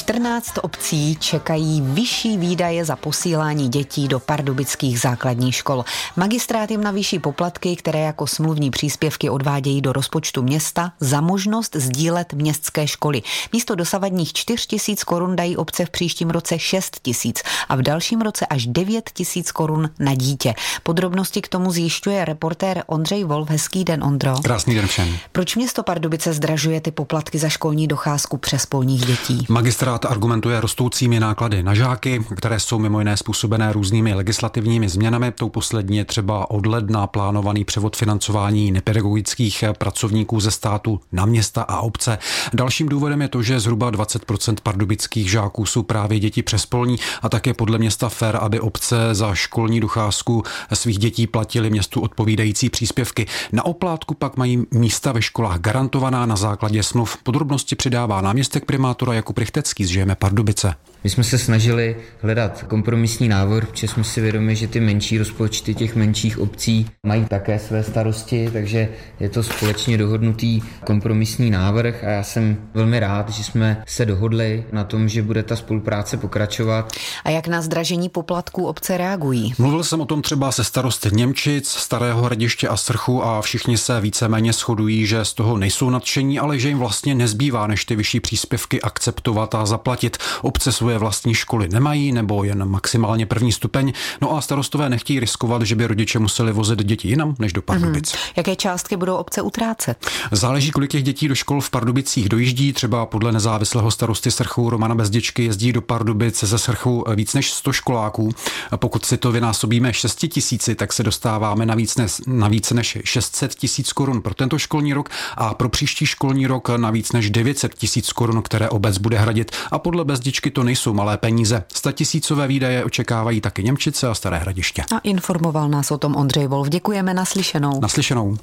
14 obcí čekají vyšší výdaje za posílání dětí do pardubických základních škol. Magistrát jim navýší poplatky, které jako smluvní příspěvky odvádějí do rozpočtu města za možnost sdílet městské školy. Místo dosavadních 4 000 korun dají obce v příštím roce 6 000 a v dalším roce až 9 000 korun na dítě. Podrobnosti k tomu zjišťuje reportér Ondřej Wolf. Hezký den, Ondro. Krásný den všem. Proč město Pardubice zdražuje ty poplatky za školní docházku přespolních dětí? Magistrát argumentuje rostoucími náklady na žáky, které jsou mimo jiné způsobené různými legislativními změnami. Tou poslední je třeba od ledna plánovaný převod financování nepedagogických pracovníků ze státu na města a obce. Dalším důvodem je to, že zhruba 20% pardubických žáků jsou právě děti přespolní a také podle města fér, aby obce za školní docházku svých dětí platily městu odpovídající příspěvky. Na oplátku pak mají místa ve školách garantovaná na základě smluv. Podrobnosti přidává náměstek primátora Jakub Rychtecký z Žijeme Pardubice. My jsme se snažili hledat kompromisní návrh, protože jsme si vědomi, že ty menší rozpočty těch menších obcí mají také své starosti, takže je to společně dohodnutý kompromisní návrh a já jsem velmi rád, že jsme se dohodli na tom, že bude ta spolupráce pokračovat. A jak na zdražení poplatků obce reagují? Mluvil jsem o tom třeba se starosty Němčic, Starého Hradiště a Srchu a všichni se víceméně shodují, že z toho nejsou nadšení, ale že jim vlastně nezbývá, než ty vyšší příspěvky akceptovat a zaplatit. Obce svoje vlastní školy nemají nebo jen maximálně první stupeň, no a starostové nechtějí riskovat, že by rodiče museli vozit děti jinam než do Pardubic. Jaké částky budou obce utrácet? Záleží, kolik těch dětí do škol v Pardubicích dojíždí, třeba podle nezávislého starosty Srchu Romana Bezděčky jezdí do Pardubic ze Srchu víc než 100 školáků. A pokud si to vynásobíme 6 000, tak se dostáváme na více než 600 000 korun pro tento školní rok a pro příští školní rok na víc než 900 000 korun, které obec bude hradit. A podle Bezděčky to nejsou malé peníze. 100 000 výdaje očekávají taky Němčice a Staré Hradiště. A informoval nás o tom Ondřej Wolf. Děkujeme, naslyšenou. Naslyšenou.